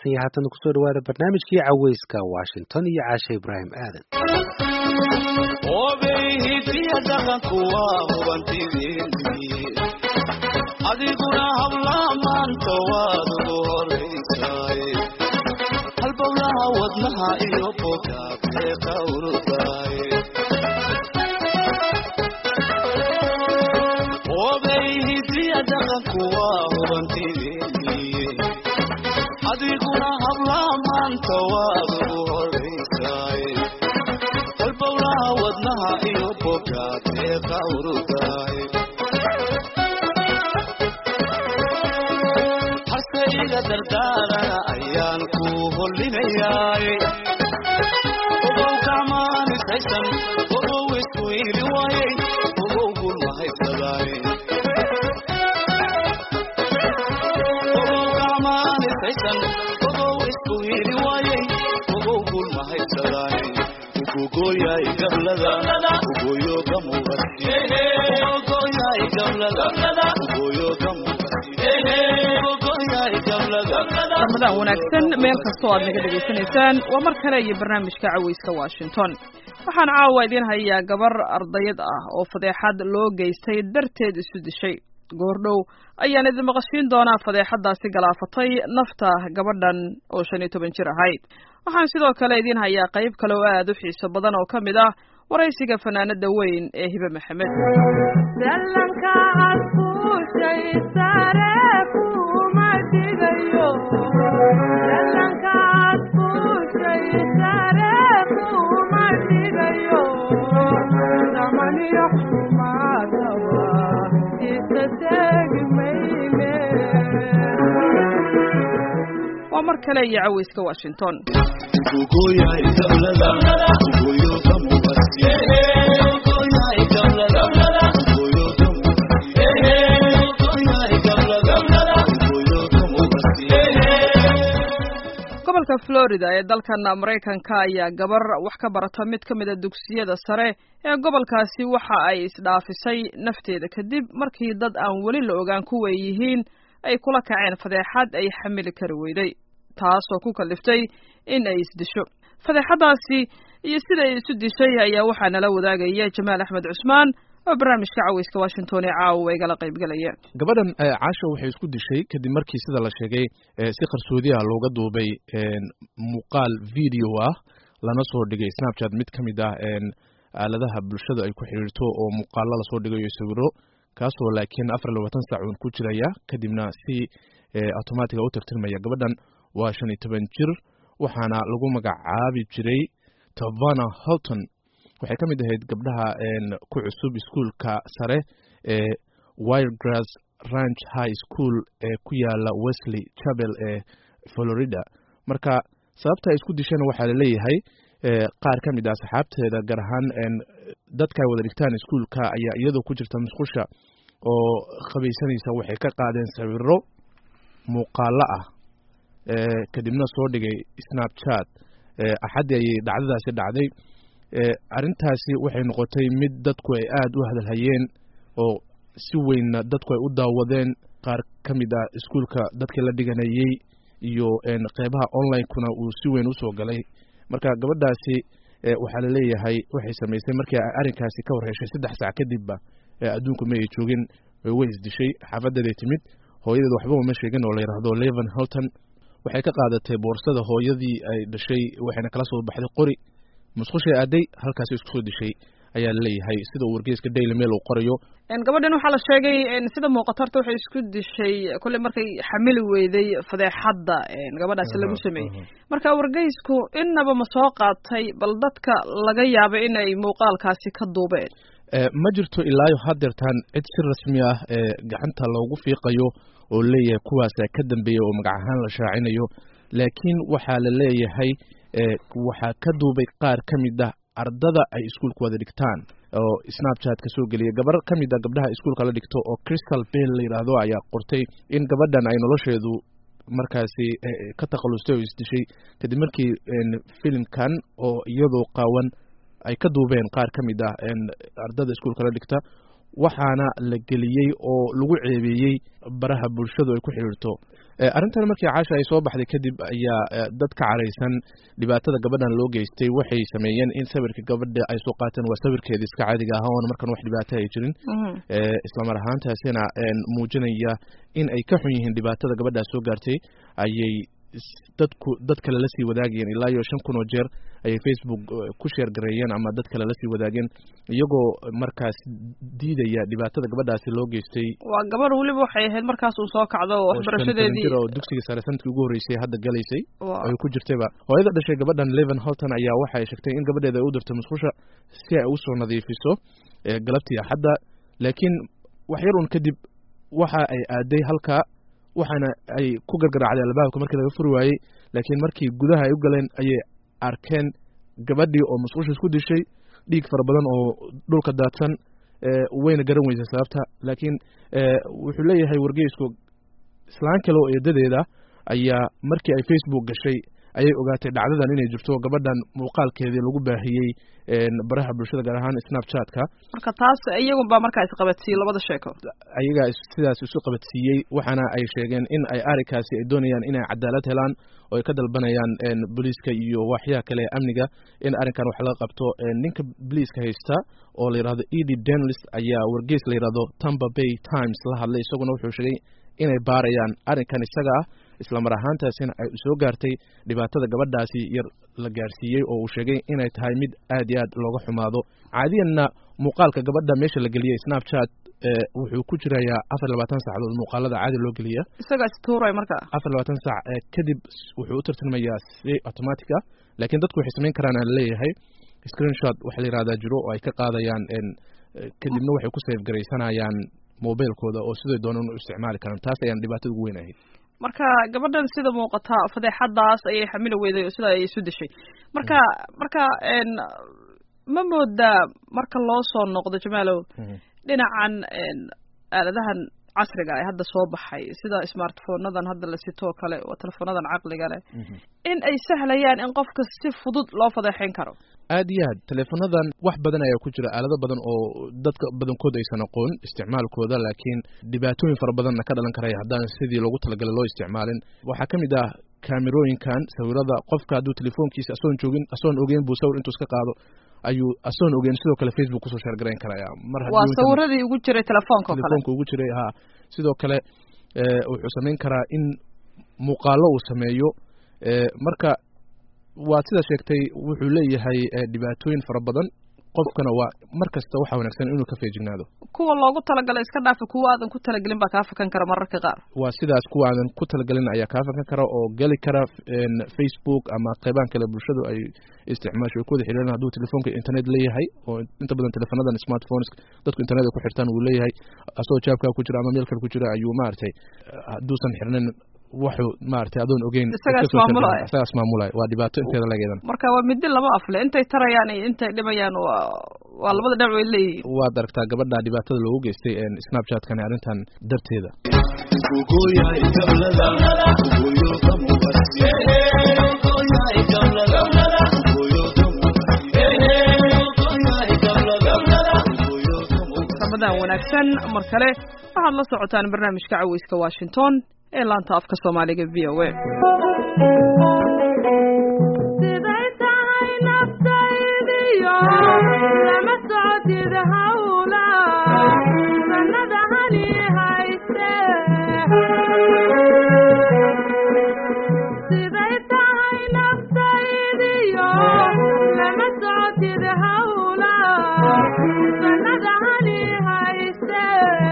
mahadsan yahay. Haatan ku soo dhawaada barnaamijkii Cawayska Washington iyo Caasha Ibrahim Aadan. adiguna habla maanta waad ugu horeysaay halbowlaha wadnaha iyo bogaad ee qawrdaay obeyhiisiya dhaqanku waa hubantideeniye adiguna habla maanta waad ugu horeysaay halbowlaha wadnaha iyo bogaad ee qawrdaay ila dardaarana ayaan ku hollinayaay ogow kacmaanisaysan ogow isku iili waayey ogow gul mahaysadaaye ogow kacmaanisaysan ogow isku iili waayey ogow gul mahaysadaaye ugugooyaay gablada ugooyo gamuwasi ugugooyaay gablada ugooyo gamuwasi ramadan wanaagsan meel kastoo aad naga dhegaysanaysaan waa mar kale iyo barnaamijka Cawayska Washington. waxaan caawa idin hayaa gabar ardayad ah oo fadeexad loo geystay darteed isu dishay. goordhow ayaan idin maqashiin doonaa fadeexadaasi galaafatay nafta gabadhan oo 15 jir ahayd. waxaan sidoo kale idin hayaa qayb kale oo aad u xiiso badan oo kamid ah waraysiga fanaanada weyn ee Hiba Maxamed. dallanka asbuushay sareeku madigayo dallanka asbuushay sareeku madigayo zamaniyo xumaadawa isategi mayne. waa mar kale iyo Cawayska Washington. ugugooyaay gablada ugooyo gamuwasi ugugooyaay gablada ugooyo gamuwasi ugugooyaay gablada ugooyo gamuwasi. gobolka Florida ee dalkan Mareykanka ayaa gabar wax ka barata mid kamid ah dugsiyada sare ee gobolkaasi waxa ay isdhaafisay nafteeda kadib markii dad aan wali la ogaan ku weeyihiin ay kula kaceen fadeexad ay xamili kari weyday, taasoo ku kaliftay in ay isdisho. fadeexadaasi iyo sida ay isu dishay ayaa waxaa nala wadaagaya Jamaal Axmed Cusmaan oo barnaamijka Cawayska Washington ee caawa ay gala qayb galaya. gabadhan Caasha waxay isku dishay kadib markii sida la sheegay si qarsoodi ah looga duubay muuqaal video ah lana soo dhigay Snapchat mid kamid ah aaladaha bulshada ay ku xiriirto oo muuqaalo la soo dhigayo sawiro kaasoo laakiin 24 saac ku jiraya kadibna si automatic u tirtirmaya. gabadhan waa 15 jir waxaana lagu magacaabi jiray Tavana Holton. waxay kamid ahayd gabdhaha ku cusub iskuulka sare ee Wiregrass Ranch High School ee ku yaala Wesley Chapel ee Florida. marka sababta ay isku disheen waxaa la leeyahay qaar kamid ah saxaabteeda gaar ahaan dadka ay wada dhigtaan iskuulka ayaa iyadoo ku jirta musqusha oo qabaysanaysa waxay ka qaadeen sawiro muuqaalo ah kadibna soo dhigay Snapchat. axadii ayay dhacdadaasi dhacday. arrintaasi waxay noqotay mid dadku ay aad u hadalhayeen oo si weyn dadku ay u daawadeen. qaar kamid ah iskuulka dadkii la dhiganayay iyo qeybaha online-kuna uu si weyn u soo galay. marka gabadhaasi waxaa la leeyahay waxay samaysay markii ay arrinkaasi ka warheshay 3 saac kadibba adduunku ma ay joogin way isdishay. xaafadeeday timid, hooyadeed waxba uma sheegin oo la yiraahdo Levan Holton. waxay ka qaadatay boorsada hooyadii ay dhashay waxayna kala soo baxday qori musqushay aaday halkaas isku soo dishay ayaa la leeyahay sida wargeyska Daily Mail uu qorayo. gabadhan waxaa la sheegay sida muuqatarta waxay isku dishay kulli markay xamili weyday fadeexadda gabadhaasi lagu sameeyay. marka wargeysku inaba ma soo qaatay bal dadka laga yaabo in ay muuqaalkaasi ka duubeen. ma jirto ilaa haddeertaan cid si rasmi ah gacanta loogu fiiqayo oo leeyahay kuwaas ka dambeeyay oo magac ahaan la shaacinayo, laakiin waxaa la leeyahay waxaa ka duubay qaar kamid ah ardada ay iskuulka wada dhigtaan oo Snapchat ka soo galiyay. gabar kamid ah gabdhaha iskuulka la dhigto oo Crystal Bell la yiraahdo ayaa qortay in gabadhan ay nolosheedu markaasi ka taqalustay oo isdishay kadib markii filmkan oo iyadoo qaawan ay ka duubeen qaar kamid ah ardada iskuulka la dhigta, waxaana la geliyay oo lagu ceebeeyay baraha bulshadu ay ku xiriirto arrintan markii caasha ay soo baxday kadib ayaa dad ka caraysan dhibaatada gabadhan loo geystay waxay sameeyeen in sawirka gabadha ay soo qaateen waa sawirkeeda iska caadiga ah oona markan wax dhibaato ay jirin islamar ahaantaasina muujinaya in ay ka xun yihiin dhibaatada gabadhaas soo gaartay ayay dad kale la sii wadaagayeen ilaa iyo 5,000 oo jeer ayay Facebook ku share gareeyeen ama dad kale la sii wadaageen iyagoo markaas diidaya dhibaatada gabadhaasi loo geystay. waa gabadh waliba waxay ahayd markaas uu soo kacdo waxbarashadeedii oo dugsiga sare sanadkii ugu horeysay hadda galaysay ay ku jirtayba hooyada dhashay gabadhan Leven Holton ayaa waxay sheegtay in gabadheeda ay u dirtay musqusha si ay u soo nadiifiso galabtii Axadda laakiin wax yar un kadib waxa ay aaday halka waxaana ay ku gargaraacday albaabka markii laga furi waayey laakiin markii gudaha ay u galeen ayay arkeen gabadhii oo musqusha isku dishay dhiig fara badan oo dhulka daadsan wayna garan weysay sababta laakiin wuxuu leeyahay wargeysku islaan kale oo eedadeeda ayaa markii ay Facebook gashay ayay ogaatay dhacdadan inay jirto gabadhan muuqaalkeedii lagu baahiyey baraha bulshada gaar ahaan Snapchat-ka marka taas iyagu baa markaa isqabadsiiyay labada sheeko ayaga sidaas isu qabadsiiyey waxaana ay sheegeen in ay arikaasi ay doonayaan inay cadaalad helaan oo ay ka dalbanayaan booliiska iyo waxyaha kale amniga in arinkan wax laga qabto ninka booliiska haysta oo la yiraahdo Eddie Dennis ayaa wargeys la yiraahdo Tampa Bay Times la hadlay isaguna wuxuu sheegay inay baarayaan arinkan isaga isla mar ahaantaasina ay soo gaartay dhibaatada gabadhaasi yar la gaarsiiyey oo uu sheegay inay tahay mid aad iyo aad looga xumaado caadiyanna muuqaalka gabadha meesha la geliyay Snapchat wuxuu ku jirayaa 24 saacadood muuqaalada caadi loo geliya isaga istuuray marka 24 saac kadib wuxuu u tartamayaa si automatic ah laakiin dadku waxay sameyn karaan aan leeyahay screenshot waxa la yiraahdaa jiro oo ay ka qaadayaan kadibna waxay ku save gareysanayaan mobilkooda oo sidoo doonaan u isticmaali karaan taas ayaan dhibaatada ugu weynahay marka gabadhan sida muuqata fadeexadaas ayay xamil weyday sida ay isu dishay marka ma moodaa marka loo soo noqdo Jamaalow dhinacan aaladahan casriga ay hadda soo baxay sida smartphone-nadan hadda la sito kale oo telefonadan caqliga leh in ay sahlayaan in qofka si fudud loo fadeexin karo aad iyo aad telefonadan wax badan ayaa ku jira aalado badan oo dadka badankood aysan aqoon isticmaalkooda laakiin dhibaatooyin fara badanna ka dhalan karaya haddaan sidii loogu talagalay loo isticmaalin waxaa ka mid ah kaamirooyinkan sawirada qofka hadduu telefoonkiisa asoon ogeyn buu sawir intuu iska qaado ayuu asoon ogeyn sidoo kale Facebook kusoo share gareyn karaya waa sawiradii ugu jiray telefoonka ugu jiray sidoo kale wuxuu sameyn karaa in muuqaalo uu sameeyo marka waa sida sheegtay wuxuu leeyahay dhibaatooyin fara badan qofkana waa markasta waxa wanaagsan inuu ka feejignaado kuwa loogu talagalay iska dhaaf kuwa aadan ku talagalin baa ka fakan kara mararka qaar waa sidaas kuwa aadan ku talagalin ayaa ka fakan kara oo gali kara Facebook ama qeyban kale bulshadu ay isticmaasho ku wada xiriiraan hadduu telefoonka internet leeyahay oo inta badan telefonadan smartphones dadku internet ku xirtaan uu leeyahay asoo jaabka ku jira ama meel kale ku jira ayuu maartay hadduusan xirnin wuxuu maartay adoon ogeyn isaga maamulay waa dhibaato inteeda lageedan marka waa mid laba afle intay tarayaan intay dhibayaan waa labada dhinac way leeyihiin waa daragtaa gabadha dhibaatada loogu geystay Snapchat-kan arintan darteeda Ramadan wanaagsan mar kale waxaad la socotaan barnaamijka Caweyska Washington ee laanta afka Soomaaliga VOA siday tahay naftaydiyo lama socodid hawla sanada hani hayste siday tahay naftaydiyo lama socodid hawla sanada hani hayste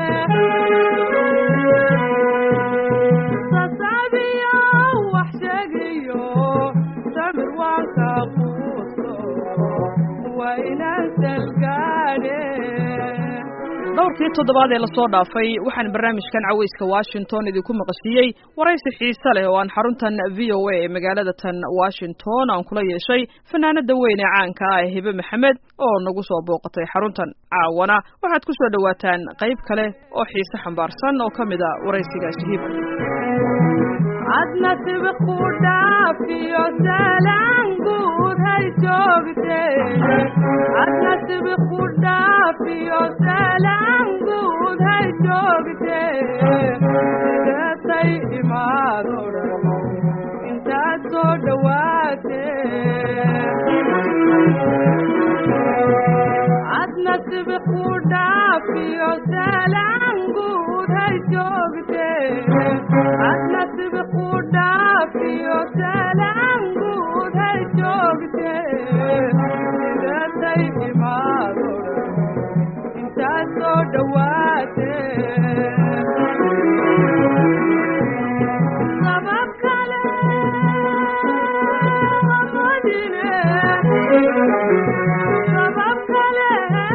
dhowrkii toddobaad ee la soo dhaafay waxaan barnaamijkan Caweyska Washington idinku maqashiyay waraysi xiiso leh oo aan xaruntan VOA ee magaalada tan Washington aan kula yeeshay fanaanada weyn ee caanka ah Hibe Maxamed oo nagu soo booqatay xaruntan caawana waxaad ku soo dhawaataan qayb kale oo xiiso xambaarsan oo kamid ah waraysigaas Hibe adna tibqu dhaafiyo salaan guud hay joogtee adna tibqu dhaafiyo salaan guud hay joogtee gatay imaa soo dhawaate adna sibiq ku dhaafiyo salaan guud hay joogte adna sibiq ku dhaafiyo salaan guud hay joogte sidatay imaado intaa soo dhawaate sabab kale amadine sabab kale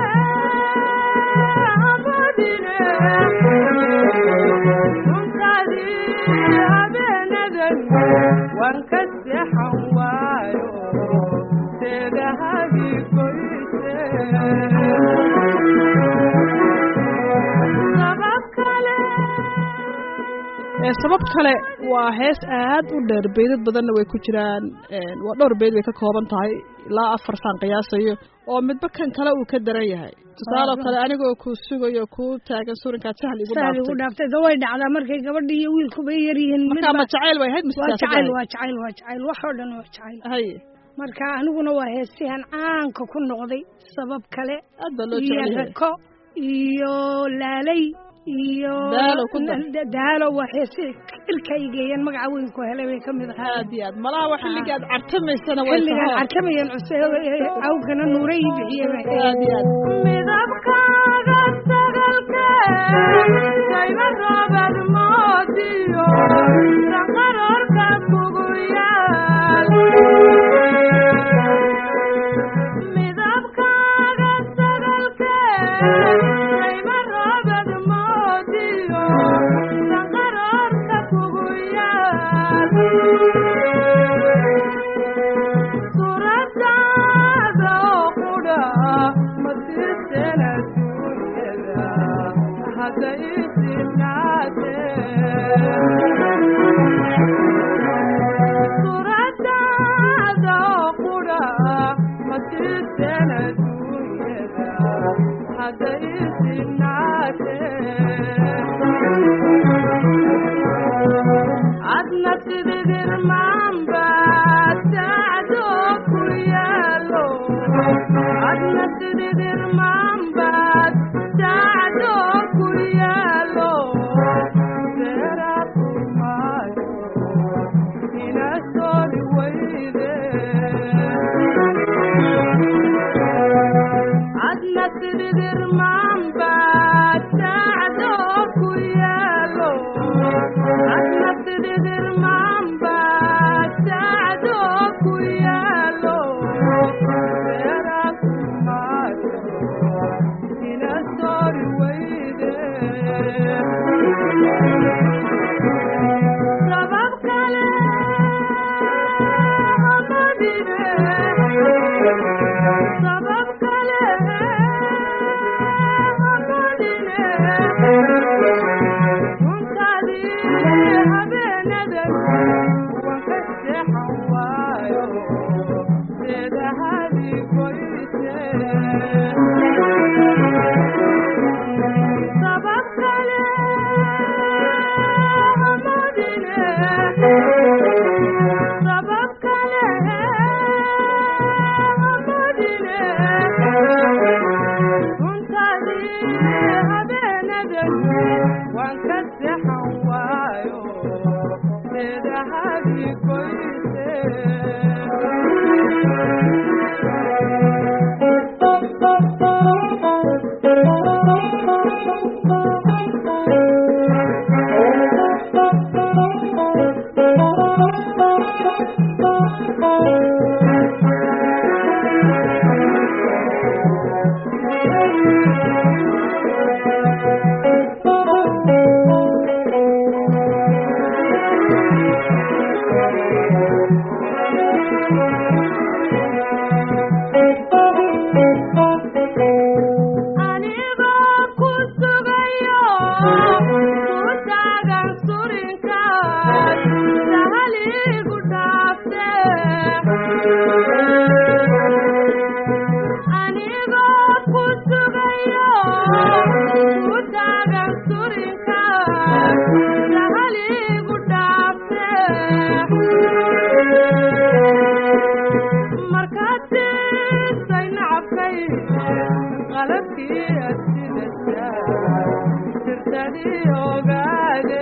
amadine runtaadii habeenadan waan ka seexan waayo seedahadii goyse sabab kale waa hees aad u dheer beydad badanna way ku jiraan waa dhowr beyd bay ka kooban tahay ilaa 4 saan qiyaasayo oo midba kan kale uu ka daran yahay tusaaloo kale anigoo ku sugayo ku taagan suurinkaad sahal igu dhaaftay way dhacdaa markay gabadhii iyo wiilku bay yar yihiin marka ma jacayl way ahayd waa jacayl wax oo dhan waa jacayl hay marka aniguna waa heesihan caanka ku noqday sabab kale aad baa loo jecel yahay rako iyo laalay iyo daalo waa heesi ilkay geeyeen magaca weyn ku helay bay kamid ahaa aad iyo aad malaha waa xilligaad cartamaysana way xilligaad cartamayeen awgana nuuray bixiyeen aad iyo aad midabkaaga sagalka sayma roobad moodiyo sanqaroorka kugu yaal midabkaaga sagalka sayma roobad moodiyo sanqaroorka kugu yaal suuradaada oo qudha masiirteena duunyada hadda isinaate suuradaada oo qudha masiirteena duunyada hadda isinaate adna sididirmaanba sacdo ku yaalo adna sididirmaanbaad sacdo ku yaalo seera kumaayo ina sooli weyde adna sididirmaanbaad sacdo ku yaalo adna sididirmaanbaad sacdo ku yaalo seera kumaayo ina sooli weyde sabab kale amadine sabab kale amadine runtaadii habeenadan waan ka seexan waayo seedahadii goyse sabab kale amadine sabab kale amadine runtaadii habeenadan waan ka seexan waayo seedahadii goyse anigoo ku sugayo ku taagan surinkaad sahaligu dhaafte anigoo ku sugayo ku taagan surinkaad sahaligu dhaafte qalabkii asidasa sirtadii ogaade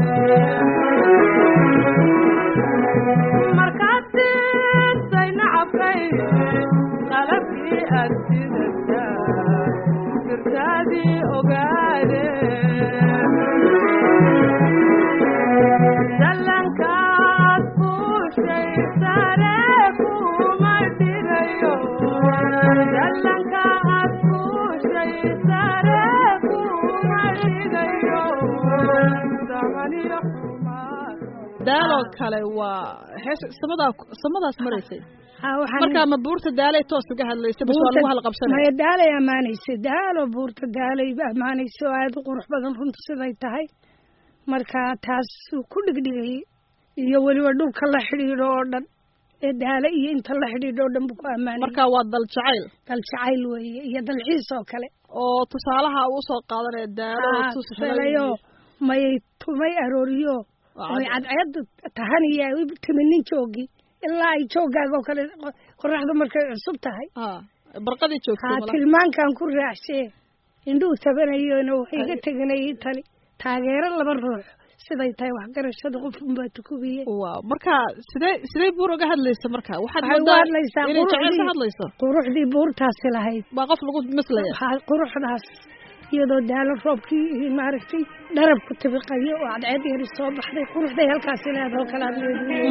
markaad siisay nacabkay qalabkii asidasa sirtadii ogaade dallankaad fuushay sare kuma dhigayo dallankaad fuushay sare kuma dhigayo samaniyo xumaad daaloo kale waa hees samadaas maraysay markaa ma buurta daalay toos uga hadlaysay bas waa lagu halqabsanay maya daalay ammaanaysay daalo buurta daalay ammaanaysay oo aada u qurux badan runta siday tahay marka taas ku dhigdhigay iyo weliba dhulka la xidhiidho oo dhan ee daale iyo inta la xidhiidho oo dhan buu ku ammaanay marka waa dal jacayl weeye iyo dalxiis oo kale oo tusaalaha uu soo qaadanaya daalo tusalayo mayay tumay arooriyo way cadceed tahaniya timinin joogi ilaa ay joogaaga oo kale qoraxdu markay cusub tahay barqadii joogtay tilmaankan ku raacshe indhuhu tabanayona waxay iga teganayay tani taageero laba ruux siday tahay waxgarashada qofun baa tukubiye waaw marka sidee buur uga hadlaysa marka waxaad hadlaysaa inay jacayl ka hadlayso quruxdii buurtaasi lahayd baa qof lagu mislaya quruxdaas iyadoo daalo roobkii maaragtay dharabku tabiqayo oo cadceed yari soo baxday quruxday halkaasi leedoo kale aad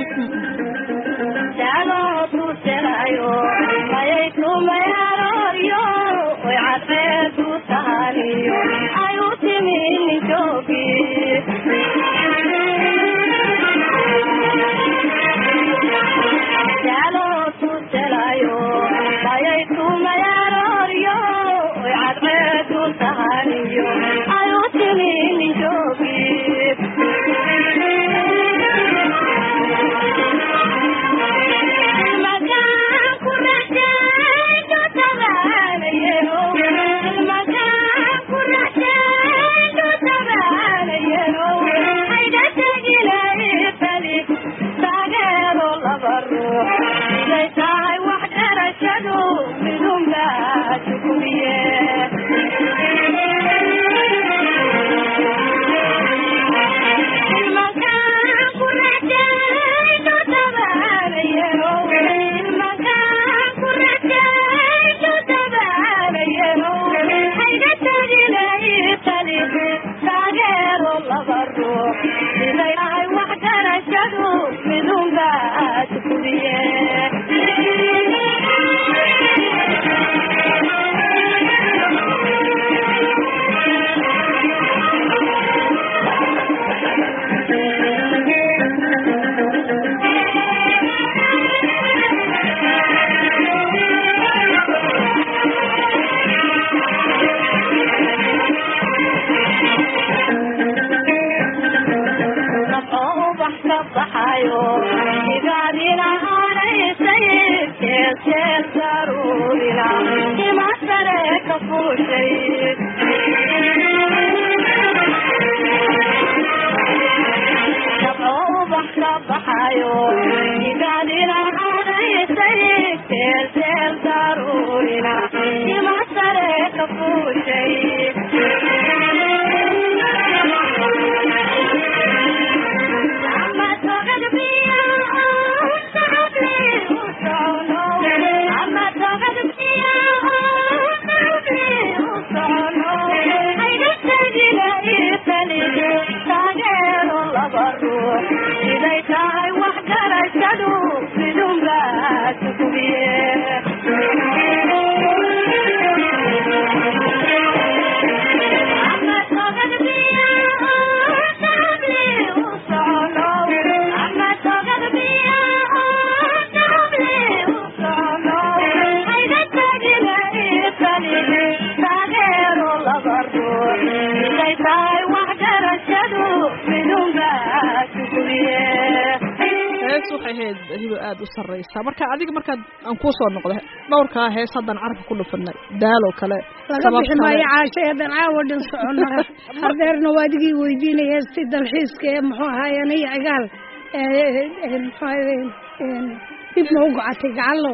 aad u sareysa marka adiga marka aan ku soo noqdo dhowrka hees hadan carabka ku dhufanay daalo kale sabab ximaayo caashay hadan caawadan soconaa hardeerna waadigii weydiinaya si dalxiiska ee muxuu ahaayeen cigaal dib ma u gocatay gacalo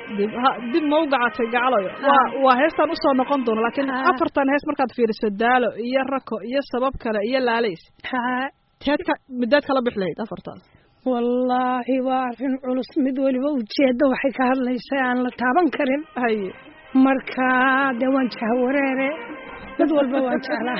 dib ma u gacatay gacalayo waa heestaan usoo noqon doona laakiin afartan hees markaad fiiriso daalo iyo rako iyo sabab kale iyo laalays midaad kala bix lahayd afartaas wallaahi waa arrin culus mid weliba ujeedda waxay ka hadlaysaa aan la taaban karin haye marka dee waan jahawareere mid walba waan jeclaa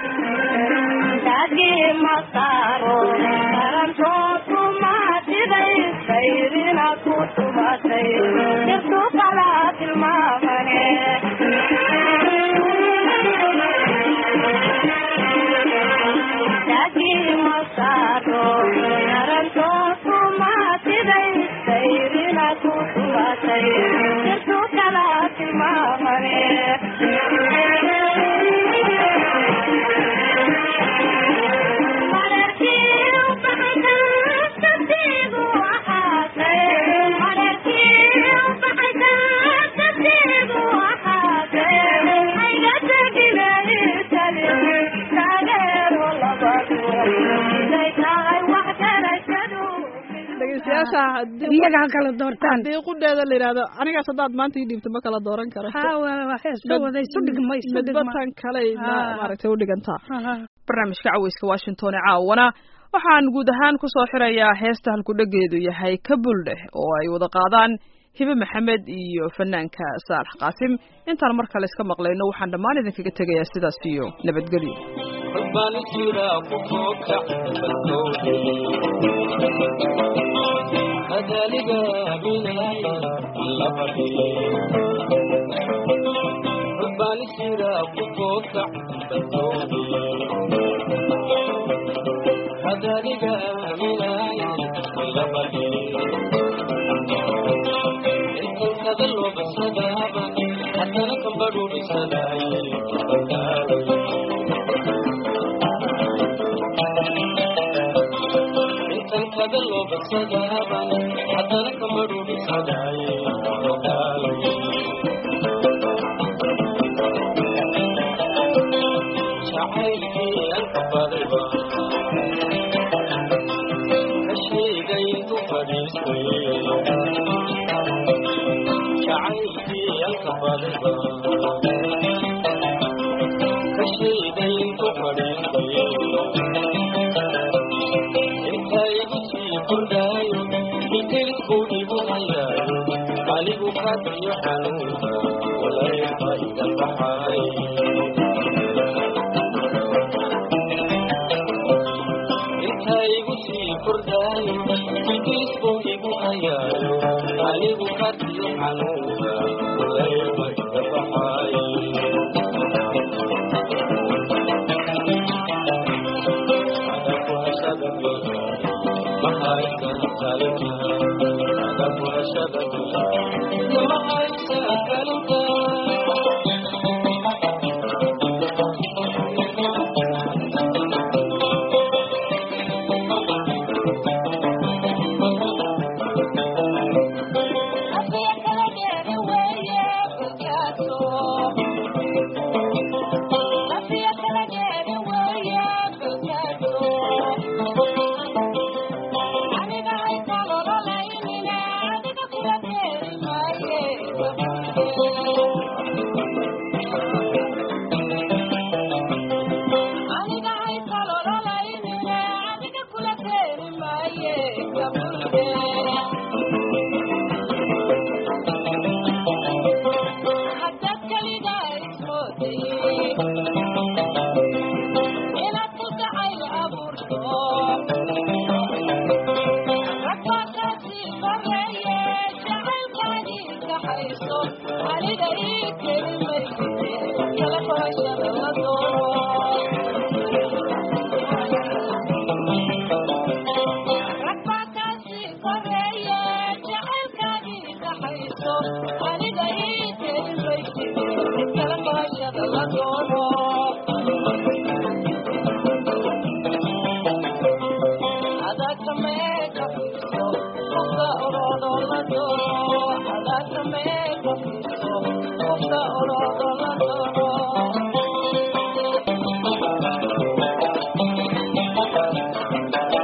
iyaga ha kala doortaan hadii qudheeda la yidhaahdo anigaas haddaad maanta ii dhiibto ma kala dooran karo heesawada midbatan kaley maaragtay u dhigantaa barnaamijka caweyska washington ee caawana waxaan guud ahaan kusoo xirayaa heesta halkudhegeedu yahay kabuldheh oo ay wada qaadaan hibe maxamed iyo fanaanka saalax qaasim intaan mar kale iska maqlayno waxaan dhammaan idinkaga tegayaa sidaas iyo nabadgelyo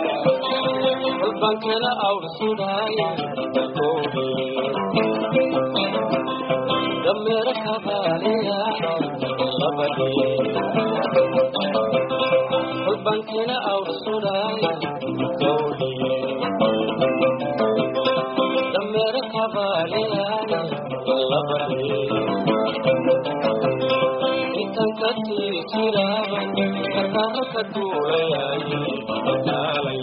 Bankana awsudaay baliyay la bari intan ka tiiraaban kartaa ka duulayay dalay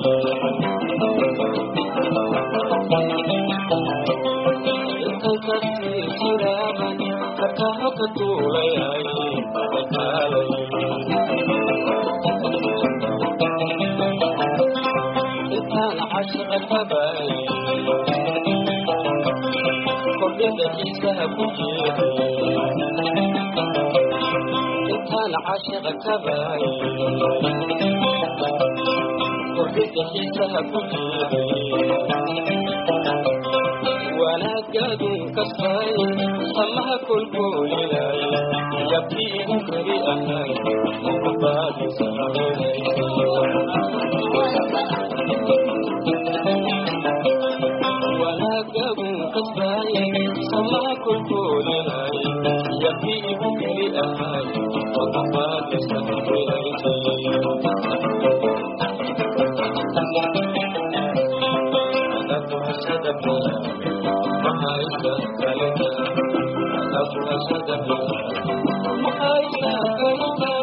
intan ka tiiraaban kartaa ka duulayay dalay intan عاشق باي كل دقيقة بجيبي كان عاشق باي كل دقيقة بجيبي وانا قاد كساي سمها كل قولي يبكي بكري اهاي وبعد سنين سما كل قولي يبكي بكري أهاي وضفات سنويتي أنا بحسد بلا محايسة كالتا أنا بحسد بلا محايسة كالتا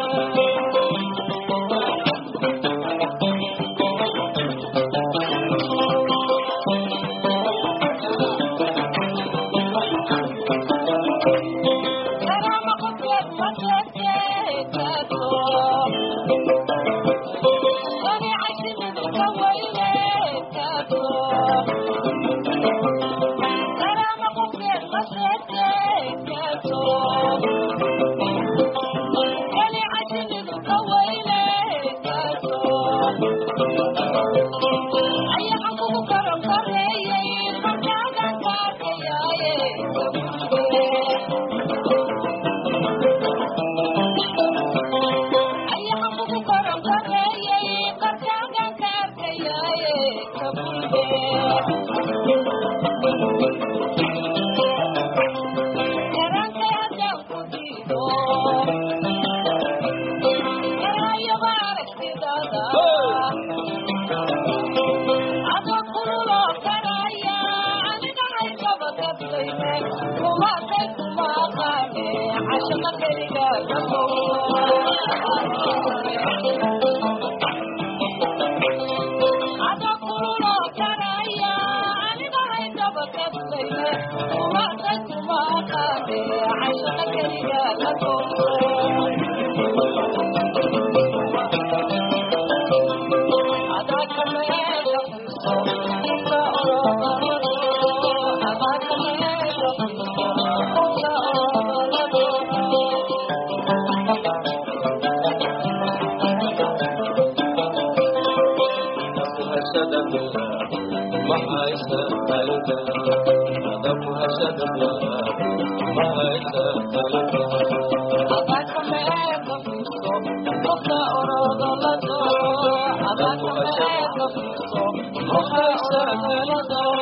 Oh,